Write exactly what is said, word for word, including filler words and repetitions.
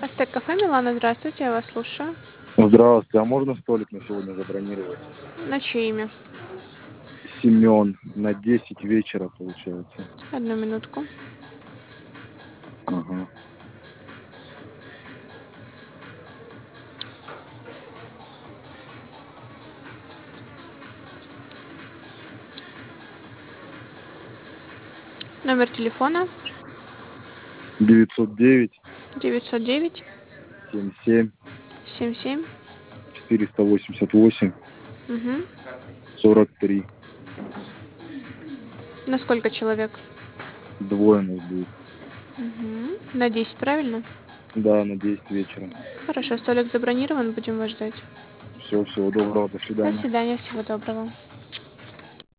Астек кафе Милана, здравствуйте, я вас слушаю. Здравствуйте, а можно столик на сегодня забронировать? На чье имя? Семен, на десять вечера получается. Одну минутку. Ага. Номер телефона девятьсот девять девятьсот девять семь семь семь семь. четыреста восемьдесят восемь Угу. сорок три. На сколько человек? Двое нас будет. Угу. На десять, правильно? Да, на десять вечера. Хорошо, столик забронирован, будем вас ждать. Все, всего доброго, до До свидания. свидания, всего доброго.